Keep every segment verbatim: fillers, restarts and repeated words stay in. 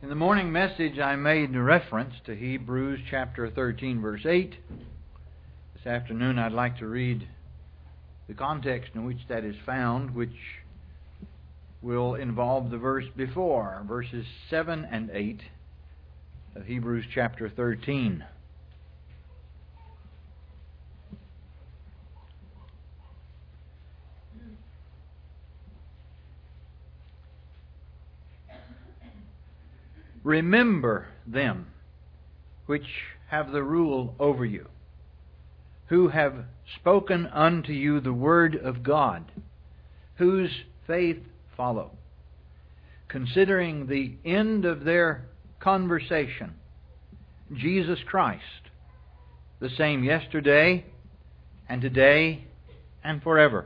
In the morning message, I made reference to Hebrews chapter thirteen, verse eight. This afternoon, I'd like to read the context in which that is found, which will involve the verse before, verses seven and eight of Hebrews chapter thirteen. Remember them which have the rule over you, who have spoken unto you the word of God, whose faith follow, considering the end of their conversation, Jesus Christ, the same yesterday and today and forever.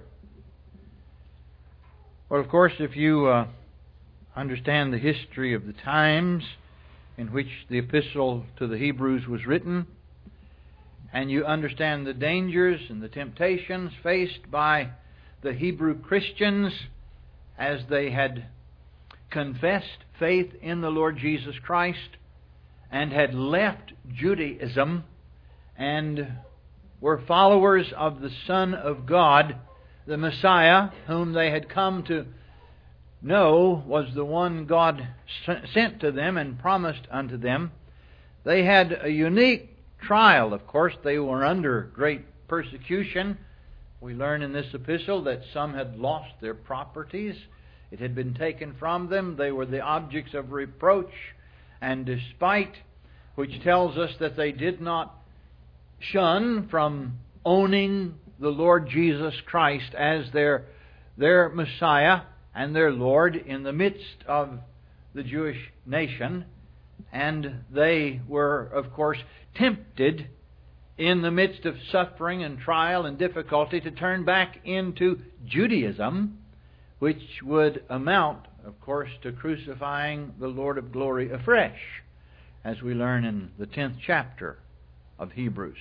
Well, of course, if you uh, understand the history of the times in which the epistle to the Hebrews was written, and you understand the dangers and the temptations faced by the Hebrew Christians as they had confessed faith in the Lord Jesus Christ and had left Judaism and were followers of the Son of God, the Messiah, whom they had come to know was the one God sent to them and promised unto them. They had a unique trial, of course. They were under great persecution. We learn in this epistle that some had lost their properties. It had been taken from them. They were the objects of reproach and despite, which tells us that they did not shun from owning the Lord Jesus Christ as their, their Messiah and their Lord in the midst of the Jewish nation. And they were, of course, tempted in the midst of suffering and trial and difficulty to turn back into Judaism, which would amount, of course, to crucifying the Lord of glory afresh, as we learn in the tenth chapter of Hebrews.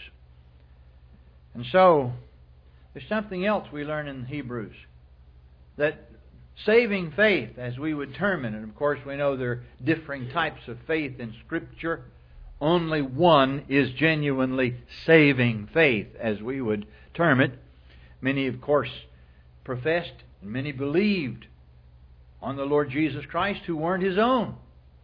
And so, there's something else we learn in Hebrews, that saving faith, as we would term it, and of course we know there are differing types of faith in Scripture. Only one is genuinely saving faith, as we would term it. Many, of course, professed and many believed on the Lord Jesus Christ who weren't His own.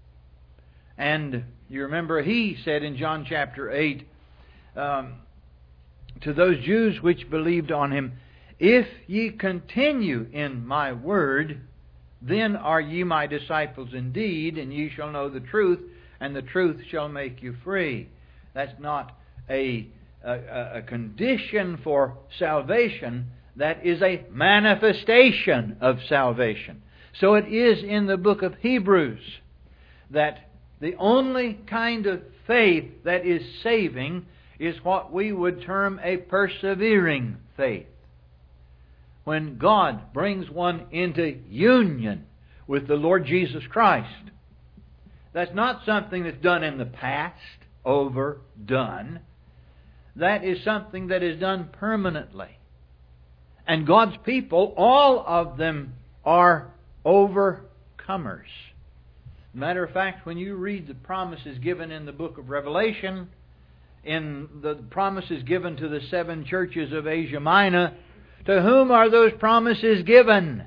And you remember He said in John chapter eight, um, to those Jews which believed on Him, "If ye continue in my word, then are ye my disciples indeed, and ye shall know the truth, and the truth shall make you free." That's not a, a, a condition for salvation. That is a manifestation of salvation. So it is in the book of Hebrews that the only kind of faith that is saving is what we would term a persevering faith. When God brings one into union with the Lord Jesus Christ. That's not something that's done in the past, overdone. That is something that is done permanently. And God's people, all of them, are overcomers. Matter of fact, when you read the promises given in the book of Revelation, in the promises given to the seven churches of Asia Minor, to whom are those promises given?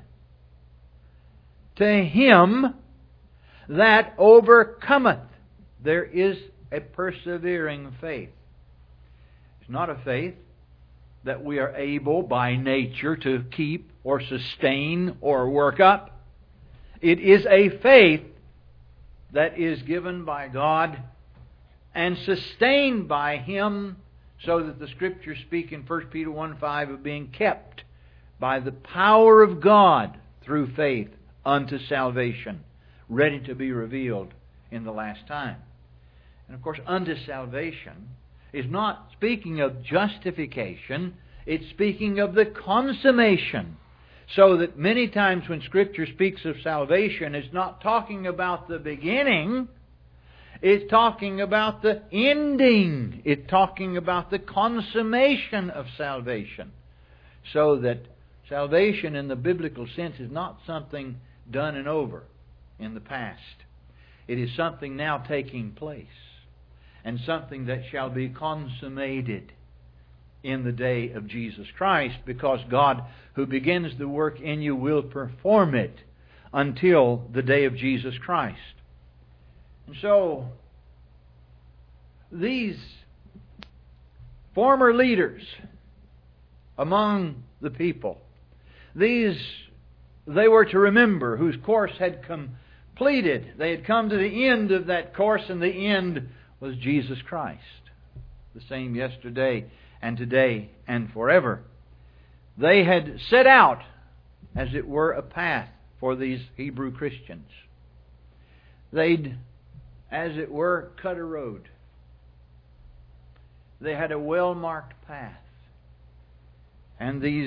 To him that overcometh. There is a persevering faith. It's not a faith that we are able by nature to keep or sustain or work up. It is a faith that is given by God and sustained by Him, so that the Scriptures speak in First Peter one five of being kept by the power of God through faith unto salvation, ready to be revealed in the last time. And of course, unto salvation is not speaking of justification, it's speaking of the consummation. So that many times when Scripture speaks of salvation, it's not talking about the beginning, it's talking about the ending. It's talking about the consummation of salvation. So that salvation in the biblical sense is not something done and over in the past. It is something now taking place, and something that shall be consummated in the day of Jesus Christ, because God, who begins the work in you, will perform it until the day of Jesus Christ. And so, these former leaders among the people, these they were to remember, whose course had completed. They had come to the end of that course, and the end was Jesus Christ, the same yesterday and today and forever. They had set out, as it were, a path for these Hebrew Christians. They'd, as it were, cut a road. They had a well-marked path. And these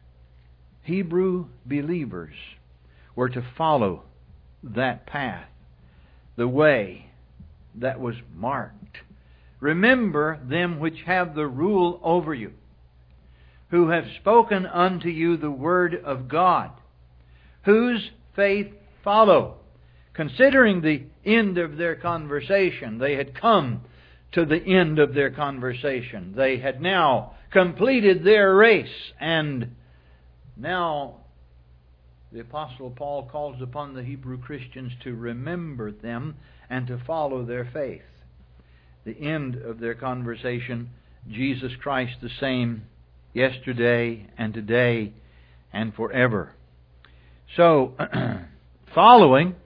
Hebrew believers were to follow that path, the way that was marked. Remember them which have the rule over you, who have spoken unto you the word of God, whose faith follow. Considering the end of their conversation, they had come to the end of their conversation. They had now completed their race, and now the Apostle Paul calls upon the Hebrew Christians to remember them and to follow their faith. The end of their conversation, Jesus Christ the same yesterday and today and forever. So, following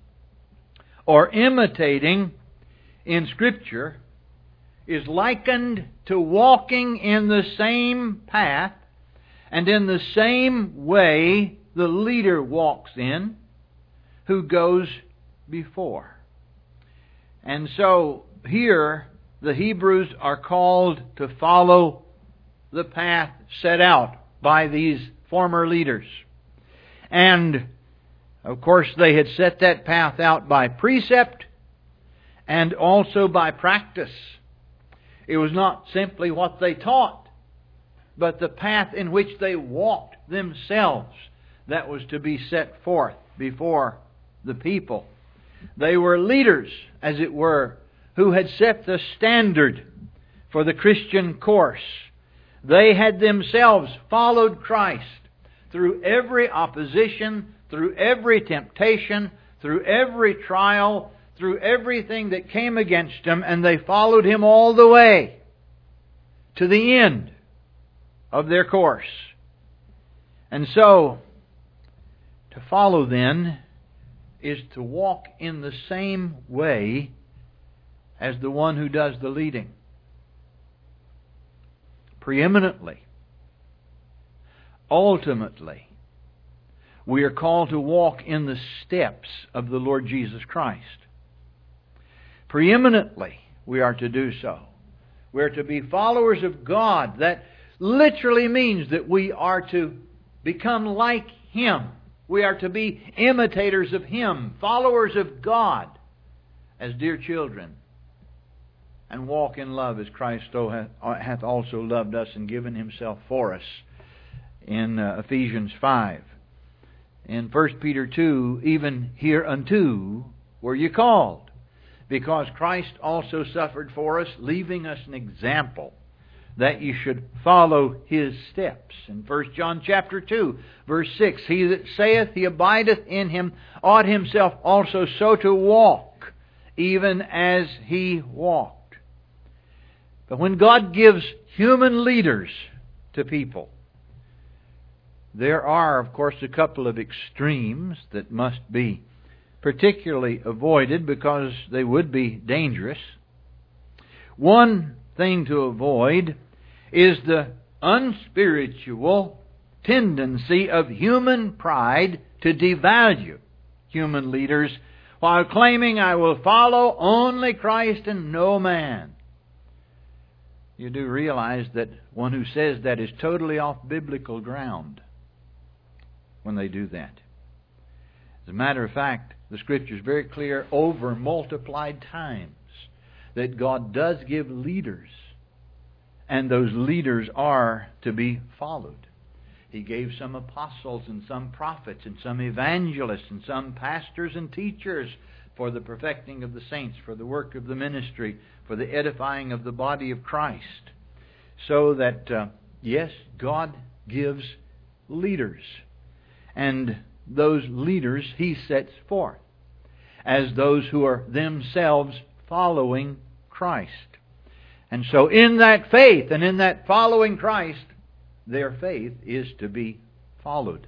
or imitating in Scripture is likened to walking in the same path and in the same way the leader walks in who goes before. And so here the Hebrews are called to follow the path set out by these former leaders. And of course they had set that path out by precept and also by practice. It was not simply what they taught, but the path in which they walked themselves that was to be set forth before the people. They were leaders, as it were, who had set the standard for the Christian course. They had themselves followed Christ through every opposition, through every temptation, through every trial, through everything that came against them, and they followed Him all the way to the end of their course. And so, to follow then is to walk in the same way as the one who does the leading. Preeminently, ultimately, we are called to walk in the steps of the Lord Jesus Christ. Preeminently, we are to do so. We are to be followers of God. That literally means that we are to become like Him. We are to be imitators of Him, followers of God, as dear children, and walk in love as Christ hath also loved us and given Himself for us in uh, Ephesians five. In First Peter two, even hereunto were you called, because Christ also suffered for us, leaving us an example that you should follow His steps. In First John chapter two, verse six, he that saith he abideth in Him ought himself also so to walk, even as He walked. But when God gives human leaders to people, there are, of course, a couple of extremes that must be particularly avoided because they would be dangerous. One thing to avoid is the unspiritual tendency of human pride to devalue human leaders while claiming, I will follow only Christ and no man. You do realize that one who says that is totally off biblical ground when they do that. As a matter of fact, the Scripture is very clear over multiplied times that God does give leaders, and those leaders are to be followed. He gave some apostles and some prophets and some evangelists and some pastors and teachers for the perfecting of the saints, for the work of the ministry, for the edifying of the body of Christ. So that, uh, yes, God gives leaders. And those leaders He sets forth as those who are themselves following Christ. And so in that faith and in that following Christ, their faith is to be followed.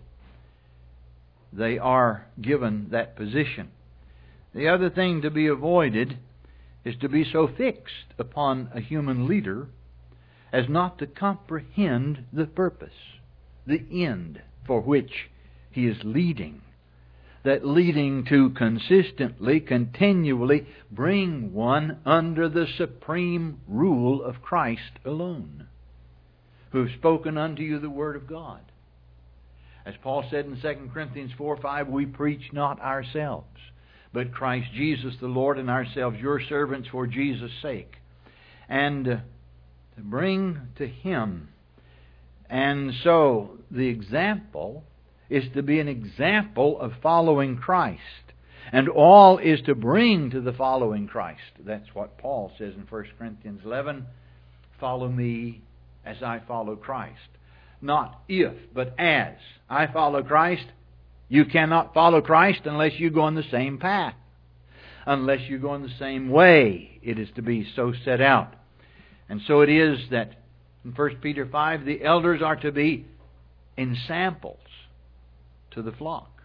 They are given that position. The other thing to be avoided is to be so fixed upon a human leader as not to comprehend the purpose, the end for which he is leading. That leading to consistently, continually bring one under the supreme rule of Christ alone, who have spoken unto you the Word of God. As Paul said in Second Corinthians four five, we preach not ourselves, but Christ Jesus the Lord, and ourselves your servants for Jesus' sake. And uh, to bring to Him. And so the example is to be an example of following Christ. And all is to bring to the following Christ. That's what Paul says in First Corinthians eleven. Follow me as I follow Christ. Not if, but as I follow Christ. You cannot follow Christ unless you go on the same path. Unless you go in the same way. It is to be so set out. And so it is that in First Peter five, the elders are to be ensamples to the flock.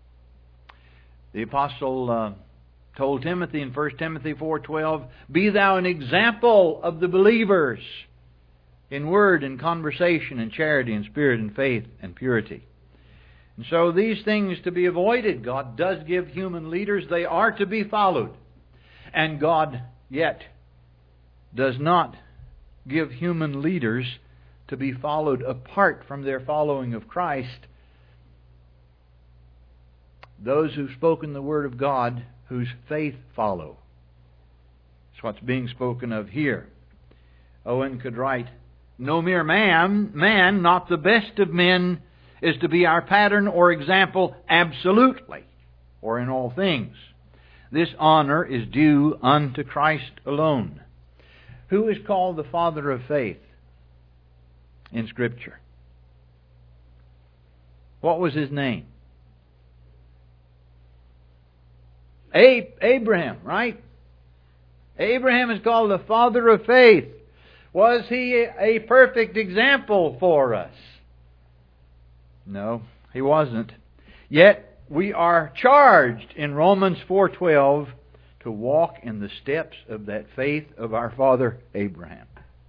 The apostle uh, told Timothy in First Timothy four twelve, be thou an example of the believers in word and conversation and charity and spirit and faith and purity. And so these things to be avoided. God does give human leaders. They are to be followed. And God yet does not give human leaders to be followed apart from their following of Christ. Those who've spoken the Word of God, whose faith follow. That's what's being spoken of here. Owen could write, no mere man, man, not the best of men, is to be our pattern or example absolutely, or in all things. This honor is due unto Christ alone. Who is called the Father of faith in Scripture? What was his name? Abraham, right? Abraham is called the father of faith. Was he a perfect example for us? No, he wasn't. Yet we are charged in Romans four twelve to walk in the steps of that faith of our father Abraham.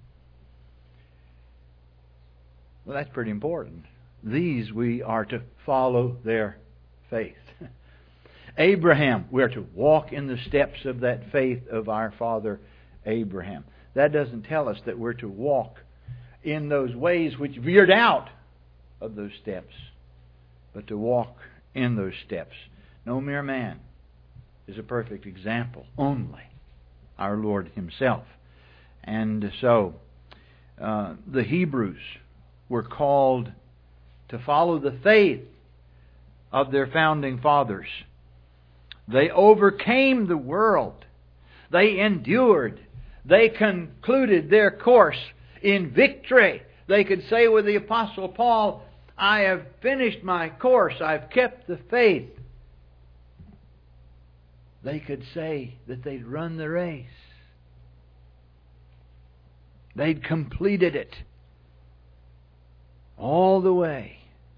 Well, that's pretty important. These we are to follow their faith. Abraham, we are to walk in the steps of that faith of our father Abraham. That doesn't tell us that we're to walk in those ways which veered out of those steps, but to walk in those steps. No mere man is a perfect example, only our Lord Himself. And so, uh, the Hebrews were called to follow the faith of their founding fathers. They overcame the world. They endured. They concluded their course in victory. They could say with the Apostle Paul, I have finished my course. I've kept the faith. They could say that they'd run the race. They'd completed it all the way.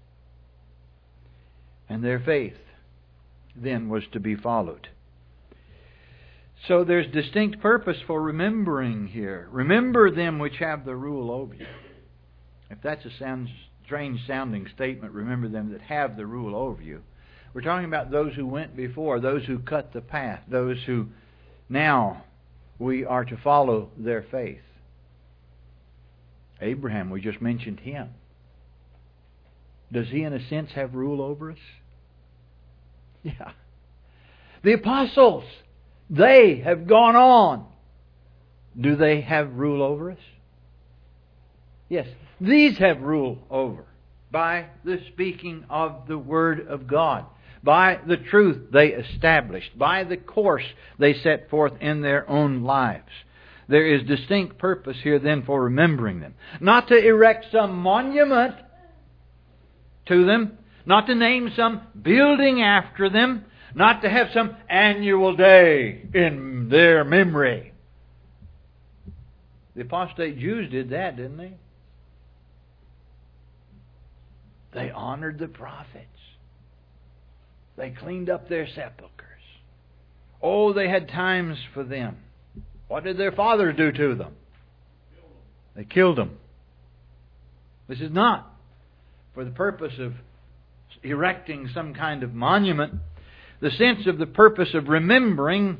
And their faith then was to be followed. So there's distinct purpose for remembering here. Remember them which have the rule over you. If that's a sound, strange sounding statement, remember them that have the rule over you. We're talking about those who went before, those who cut the path, those who now we are to follow their faith. Abraham, we just mentioned him. Does he in a sense have rule over us? Yeah. The apostles, they have gone on. Do they have rule over us? Yes. These have rule over by the speaking of the Word of God, by the truth they established, by the course they set forth in their own lives. There is distinct purpose here then for remembering them. Not to erect some monument to them, not to name some building after them, not to have some annual day in their memory. The apostate Jews did that, didn't they? They honored the prophets. They cleaned up their sepulchres. Oh, they had times for them. What did their fathers do to them? They killed them. This is not for the purpose of erecting some kind of monument. The sense of the purpose of remembering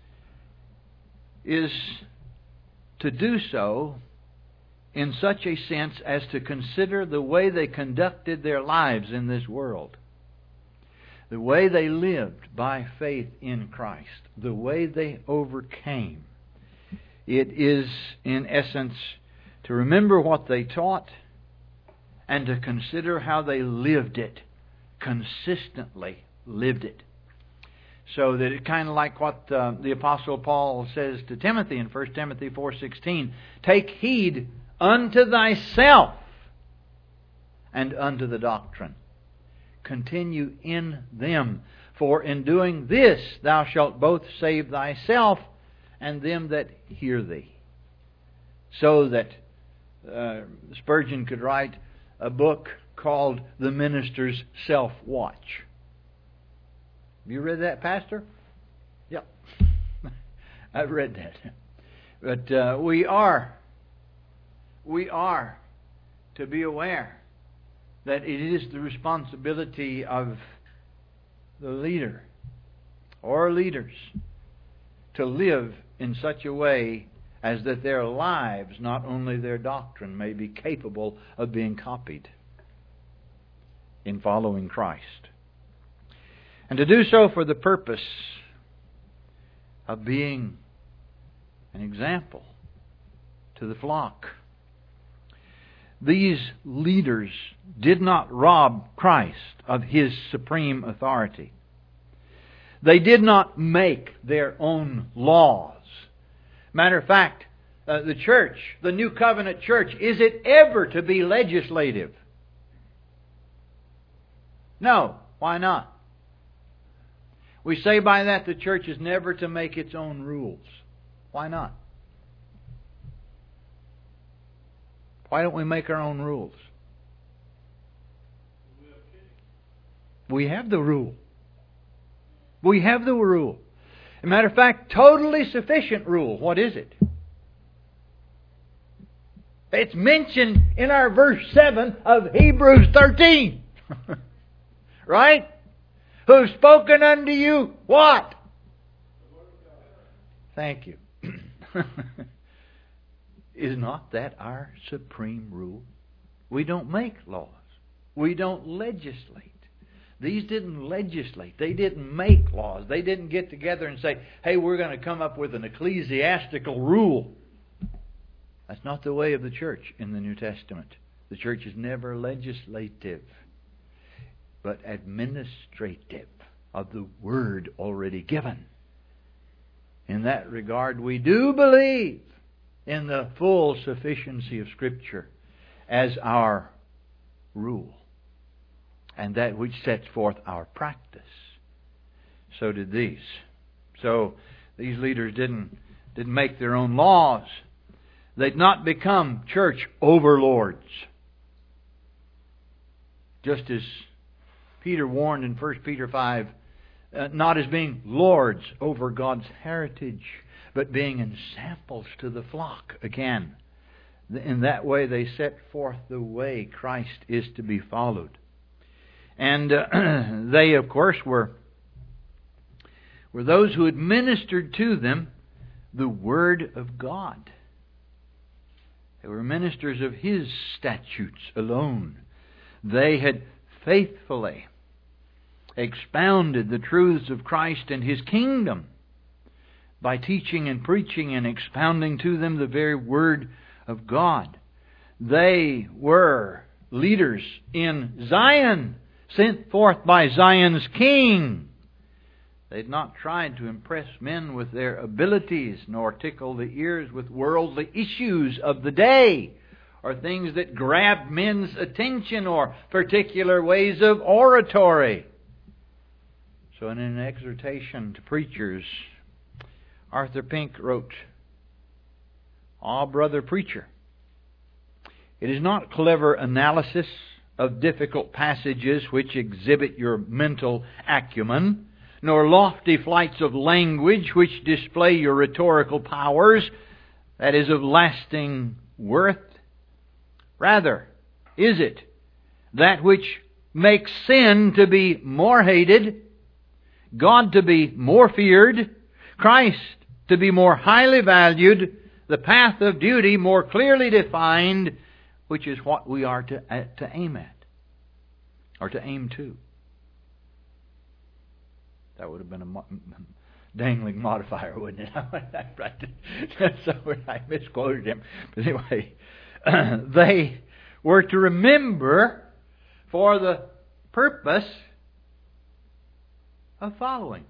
is to do so in such a sense as to consider the way they conducted their lives in this world. The way they lived by faith in Christ. The way they overcame. It is, in essence, to remember what they taught and to consider how they lived it. Consistently lived it. So that it's kind of like what uh, the Apostle Paul says to Timothy in First Timothy four sixteen. Take heed unto thyself and unto the doctrine. Continue in them. For in doing this thou shalt both save thyself and them that hear thee. So that uh, Spurgeon could write a book called The Minister's Self-Watch. Have you read that, Pastor? Yep. I've read that. But uh, we are, we are to be aware that it is the responsibility of the leader or leaders to live in such a way as that their lives, not only their doctrine, may be capable of being copied in following Christ. And to do so for the purpose of being an example to the flock. These leaders did not rob Christ of His supreme authority. They did not make their own laws. Matter of fact, uh, the church, the New Covenant church, is it ever to be legislative? No. Why not? We say by that the church is never to make its own rules. Why not? Why don't we make our own rules? We have the rule. We have the rule. As a matter of fact, totally sufficient rule. What is it? It's mentioned in our verse seven of Hebrews thirteen. Right? Who's spoken unto you what? Thank you. Is not that our supreme rule? We don't make laws. We don't legislate. These didn't legislate. They didn't make laws. They didn't get together and say, hey, we're going to come up with an ecclesiastical rule. That's not the way of the church in the New Testament. The church is never legislative, but administrative of the Word already given. In that regard, we do believe in the full sufficiency of Scripture as our rule, and that which sets forth our practice. So did these. So these leaders didn't, didn't make their own laws. They'd not become church overlords. Just as Peter warned in First Peter five, uh, not as being lords over God's heritage, but being ensamples to the flock. Again, in that way they set forth the way Christ is to be followed. And uh, they, of course, were, were those who administered to them the Word of God. They were ministers of His statutes alone. They had faithfully expounded the truths of Christ and His kingdom by teaching and preaching and expounding to them the very Word of God. They were leaders in Zion, sent forth by Zion's King. They'd not tried to impress men with their abilities, nor tickle the ears with worldly issues of the day, or things that grabbed men's attention, or particular ways of oratory. So in an exhortation to preachers, Arthur Pink wrote, "Ah, brother preacher, it is not clever analysis of difficult passages which exhibit your mental acumen, nor lofty flights of language which display your rhetorical powers, that is of lasting worth. Rather, is it that which makes sin to be more hated, God to be more feared, Christ to be more highly valued, the path of duty more clearly defined, which is what we are to, uh, to aim at, or to aim to." That would have been a mo- dangling modifier, wouldn't it? So I misquoted him. But anyway, they were to remember for the purpose of following.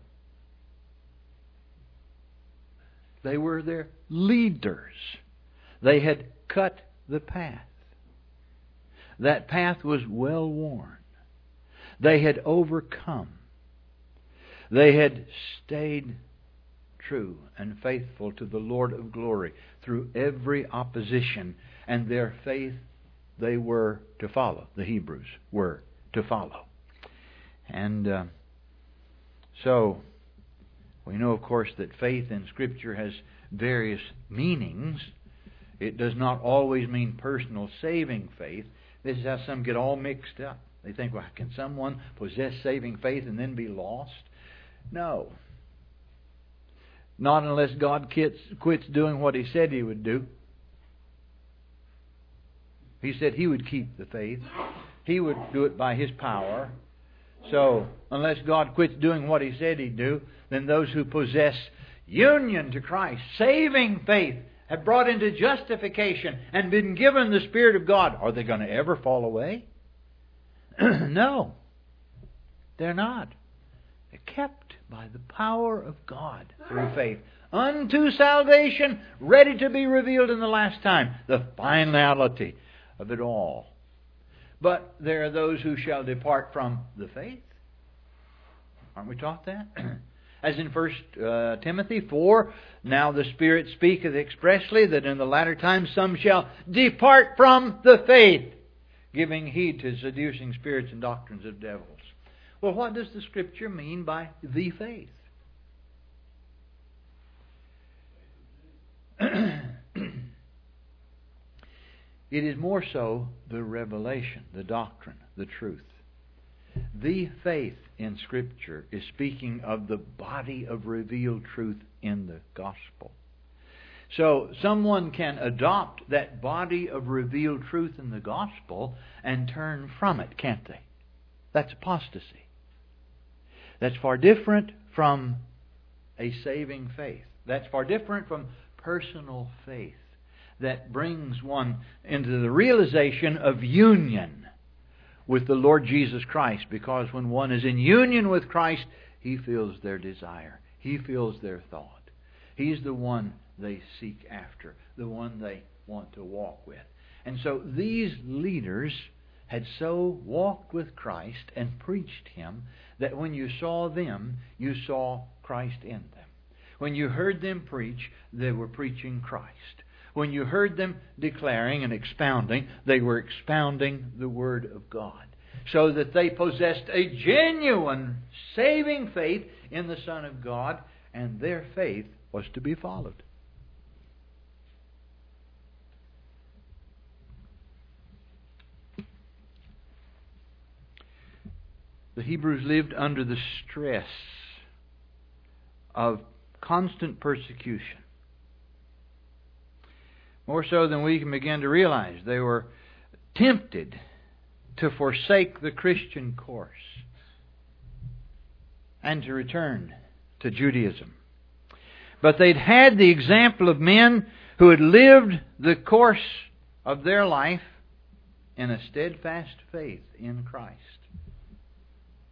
They were their leaders. They had cut the path. That path was well worn. They had overcome. They had stayed true and faithful to the Lord of glory through every opposition, and their faith they were to follow. The Hebrews were to follow. And uh, so, we know, of course, that faith in Scripture has various meanings. It does not always mean personal saving faith. This is how some get all mixed up. They think, well, can someone possess saving faith and then be lost? No. Not unless God quits, quits doing what He said He would do. He said He would keep the faith. He would do it by His power. So, unless God quits doing what He said He'd do, then those who possess union to Christ, saving faith, have brought into justification and been given the Spirit of God, are they going to ever fall away? No. They're not. They're kept by the power of God through faith unto salvation, ready to be revealed in the last time. The finality of it all. But there are those who shall depart from the faith. Aren't we taught that? As in First uh, Timothy four, "Now the Spirit speaketh expressly that in the latter times some shall depart from the faith, giving heed to seducing spirits and doctrines of devils." Well, what does the Scripture mean by the faith? It is more so the revelation, the doctrine, the truth. The faith in Scripture is speaking of the body of revealed truth in the gospel. So someone can adopt that body of revealed truth in the gospel and turn from it, can't they? That's apostasy. That's far different from a saving faith. That's far different from personal faith that brings one into the realization of union with the Lord Jesus Christ. Because when one is in union with Christ, He feels their desire. He feels their thought. He's the one they seek after, the one they want to walk with. And so these leaders had so walked with Christ and preached Him that when you saw them, you saw Christ in them. When you heard them preach, they were preaching Christ. When you heard them declaring and expounding, they were expounding the Word of God. So that they possessed a genuine saving faith in the Son of God, and their faith was to be followed. The Hebrews lived under the stress of constant persecution. More so than we can begin to realize. They were tempted to forsake the Christian course and to return to Judaism. But they'd had the example of men who had lived the course of their life in a steadfast faith in Christ.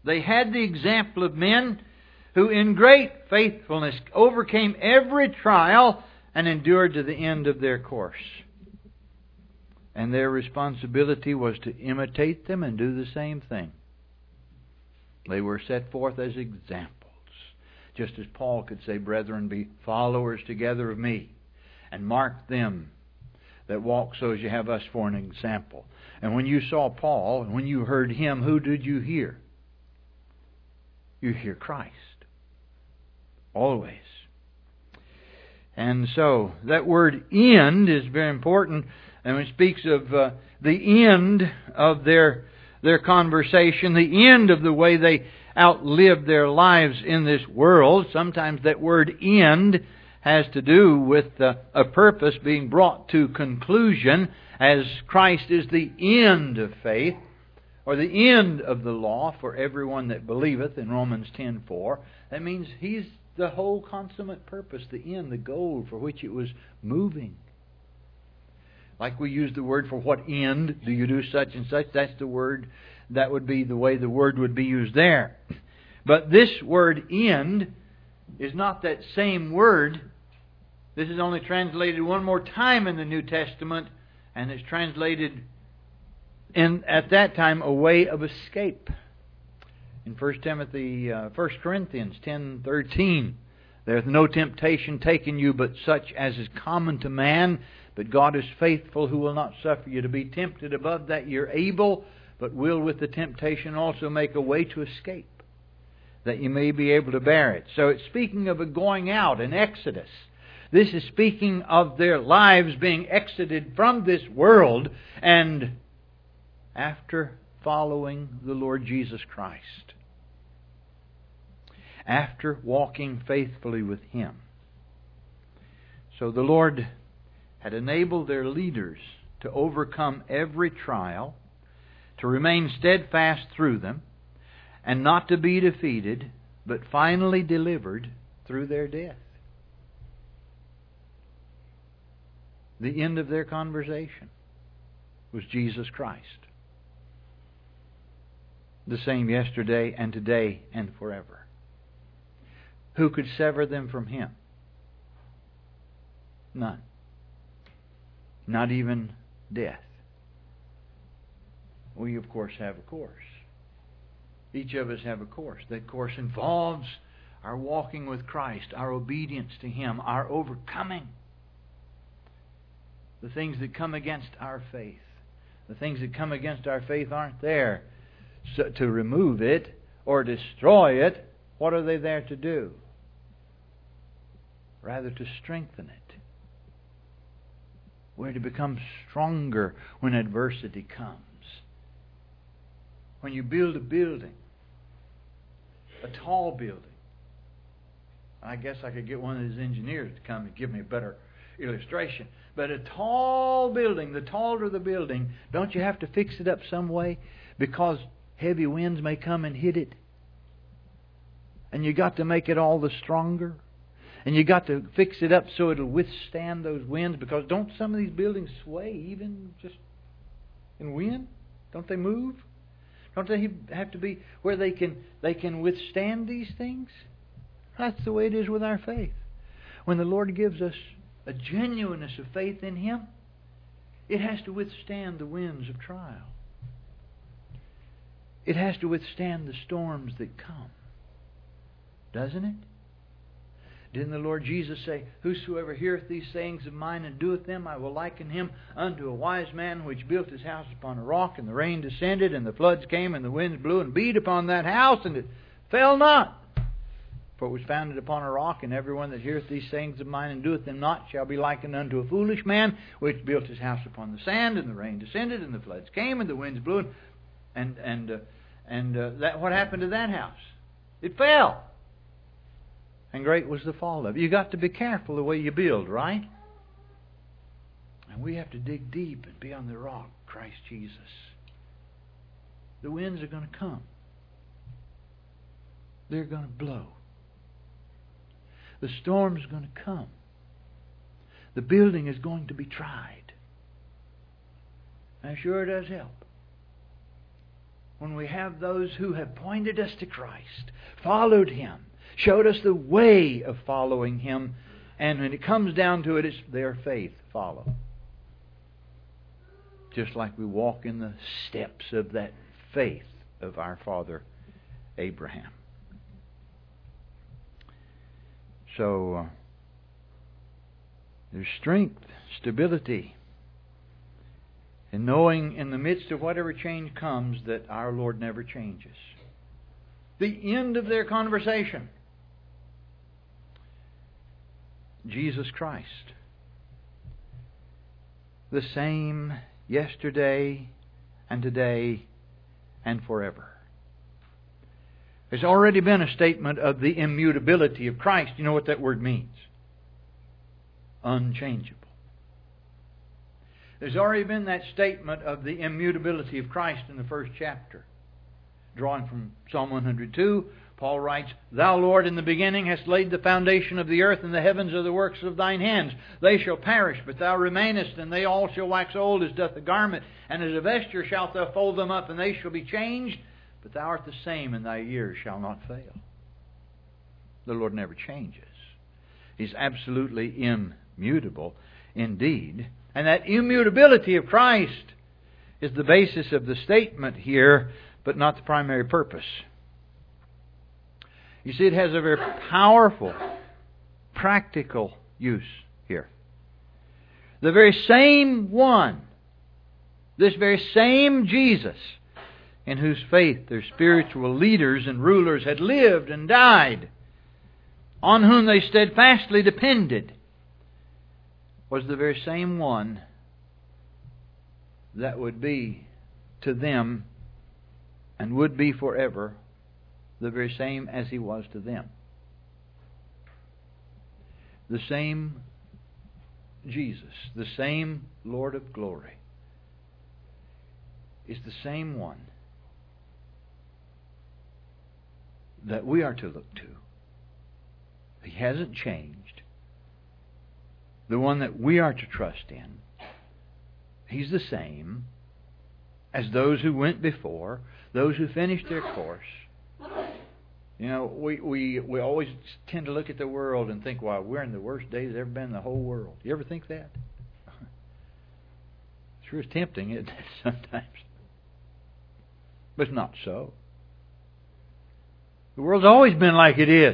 They had the example of men who in great faithfulness overcame every trial and endured to the end of their course. And their responsibility was to imitate them and do the same thing. They were set forth as examples. Just as Paul could say, "Brethren, be followers together of me, and mark them that walk so as you have us for an example." And when you saw Paul, and when you heard him, who did you hear? You hear Christ. Always. And so, that word end is very important. And when it speaks of uh, the end of their their conversation, the end of the way they outlived their lives in this world, sometimes that word end has to do with uh, a purpose being brought to conclusion, as Christ is the end of faith, or the end of the law for everyone that believeth in Romans ten four. That means He's the whole consummate purpose, the end, the goal for which it was moving. Like we use the word for what end do you do such and such, that's the word, that would be the way the word would be used there. But this word end is not that same word. This is only translated one more time in the New Testament, and it's translated in at that time a way of escape. In First Timothy, uh, First Corinthians ten thirteen, "There hath no temptation taken you but such as is common to man. But God is faithful, who will not suffer you to be tempted above that you're able, but will with the temptation also make a way to escape, that you may be able to bear it." So it's speaking of a going out, an exodus. This is speaking of their lives being exited from this world, and after following the Lord Jesus Christ, after walking faithfully with Him. So the Lord had enabled their leaders to overcome every trial, to remain steadfast through them, and not to be defeated, but finally delivered through their death. The end of their conversation was Jesus Christ. The same yesterday and today and forever. Who could sever them from Him? None. Not even death. We, of course, have a course. Each of us have a course. That course involves our walking with Christ, our obedience to Him, our overcoming the things that come against our faith. The things that come against our faith aren't there so to remove it or destroy it. What are they there to do? Rather to strengthen it. We're to become stronger when adversity comes. When you build a building, a tall building. I guess I could get one of these engineers to come and give me a better illustration. But a tall building, the taller the building, don't you have to fix it up some way? Because heavy winds may come and hit it. And you got to make it all the stronger. And you got to fix it up so it'll withstand those winds. Because don't some of these buildings sway even just in wind? Don't they move? Don't they have to be where they can they can withstand these things? That's the way it is with our faith. When the Lord gives us a genuineness of faith in Him, it has to withstand the winds of trial. It has to withstand the storms that come. Doesn't it? Didn't the Lord Jesus say, "Whosoever heareth these sayings of mine and doeth them, I will liken him unto a wise man which built his house upon a rock, and the rain descended, and the floods came, and the winds blew and beat upon that house, and it fell not. For it was founded upon a rock, and everyone that heareth these sayings of mine and doeth them not shall be likened unto a foolish man which built his house upon the sand, and the rain descended, and the floods came, and the winds blew, and and uh, and uh, that what happened to that house? It fell. And great was the fall of it." You got to be careful the way you build, right? And we have to dig deep and be on the rock, Christ Jesus. The winds are going to come. They're going to blow. The storm's going to come. The building is going to be tried. I'm sure it does help when we have those who have pointed us to Christ, followed Him, showed us the way of following Him, and when it comes down to it, it's their faith follow. Just like we walk in the steps of that faith of our father Abraham. So, uh, there's strength, stability, in knowing in the midst of whatever change comes that our Lord never changes. The end of their conversation, Jesus Christ, the same yesterday and today and forever. There's already been a statement of the immutability of Christ. You know what that word means? Unchangeable. There's already been that statement of the immutability of Christ in the first chapter. Drawing from Psalm one hundred two, Paul writes, Thou, Lord, in the beginning hast laid the foundation of the earth, and the heavens are the works of Thine hands. They shall perish, but Thou remainest, and they all shall wax old as doth a garment. And as a vesture shalt Thou fold them up, and they shall be changed. But Thou art the same, and Thy years shall not fail. The Lord never changes. He's absolutely immutable indeed. And that immutability of Christ is the basis of the statement here, but not the primary purpose. You see, it has a very powerful, practical use here. The very same one, this very same Jesus, in whose faith their spiritual leaders and rulers had lived and died, on whom they steadfastly depended, was the very same one that would be to them and would be forever the very same as He was to them. The same Jesus, the same Lord of glory, is the same one that we are to look to. He hasn't changed. The one that we are to trust in. He's the same as those who went before, those who finished their course. You know, we, we, we always tend to look at the world and think, wow, we're in the worst days there's ever been in the whole world. You ever think that? Sure is tempting, isn't it, sometimes? But it's not so. The world's always been like it is.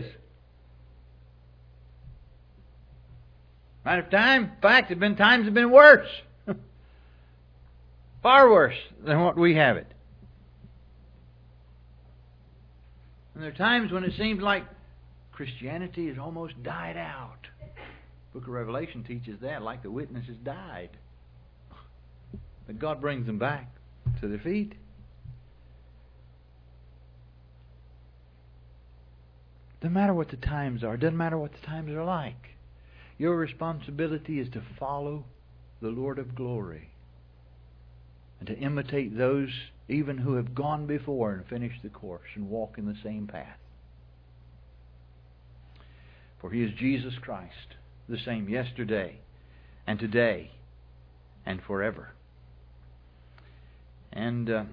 Matter of time, in fact, there have been times that have been worse. Far worse than what we have it. And there are times when it seems like Christianity has almost died out. The book of Revelation teaches that, like the witnesses died. But God brings them back to their feet. Doesn't matter what the times are. Doesn't matter what the times are like. Your responsibility is to follow the Lord of glory and to imitate those even who have gone before and finished the course and walk in the same path. For He is Jesus Christ, the same yesterday and today and forever. And uh,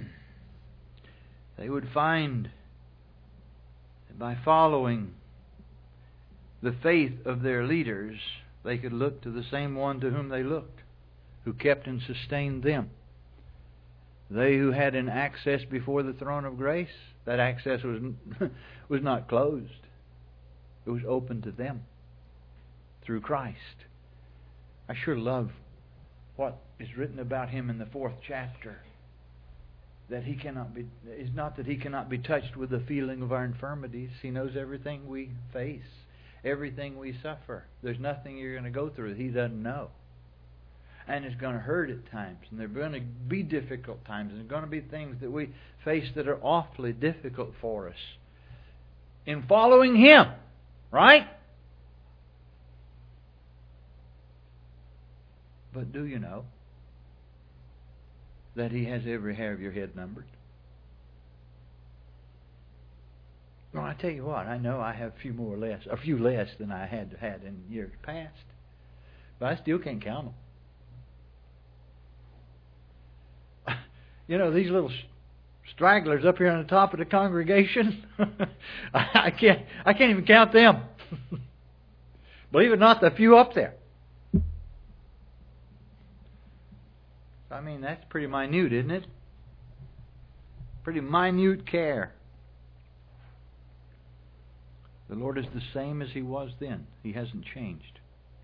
they would find that by following the faith of their leaders, they could look to the same one to whom they looked, who kept and sustained them. They who had an access before the throne of grace, that access was was not closed. It was open to them through Christ. I sure love what is written about Him in the fourth chapter. That He cannot be, it's not that He cannot be touched with the feeling of our infirmities. He knows everything we face, everything we suffer. There's nothing you're going to go through that He doesn't know. And it's going to hurt at times. And there are going to be difficult times. And there are going to be things that we face that are awfully difficult for us. In following Him. Right? But do you know that He has every hair of your head numbered? Well, I tell you what, I know I have a few more less, a few less than I had had in years past. But I still can't count them. You know, these little stragglers up here on the top of the congregation. I can't I can't even count them. Believe it or not, the few up there. I mean, that's pretty minute, isn't it? Pretty minute care. The Lord is the same as He was then. He hasn't changed.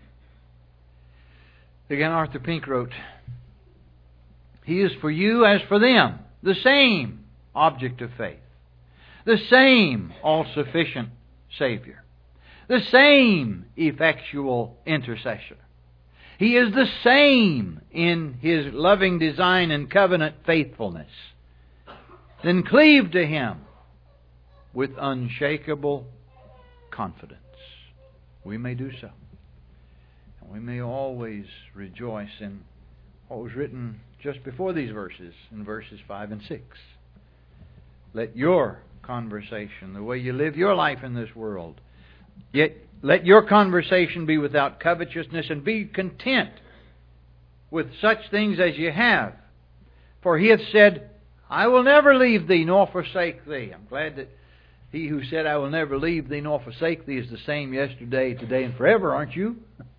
Again, Arthur Pink wrote, He is for you as for them, the same object of faith, the same all-sufficient Savior, the same effectual intercessor. He is the same in His loving design and covenant faithfulness. Then cleave to Him with unshakable confidence. We may do so. And we may always rejoice in what was written just before these verses, in verses five and six. Let your conversation, the way you live your life in this world, yet let your conversation be without covetousness, and be content with such things as you have. For He hath said, I will never leave thee nor forsake thee. I'm glad that He who said, I will never leave thee nor forsake thee, is the same yesterday, today, and forever, aren't you?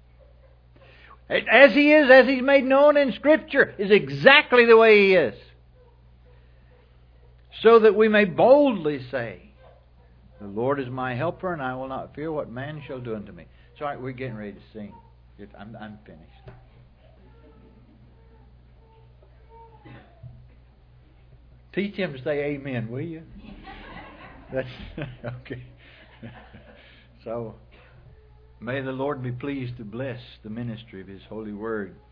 As He is, as He's made known in Scripture, is exactly the way He is. So that we may boldly say, the Lord is my helper, and I will not fear what man shall do unto me. So, all right, we're getting ready to sing. I'm, I'm finished. Teach him to say amen, will you? That's okay. So, may the Lord be pleased to bless the ministry of His holy word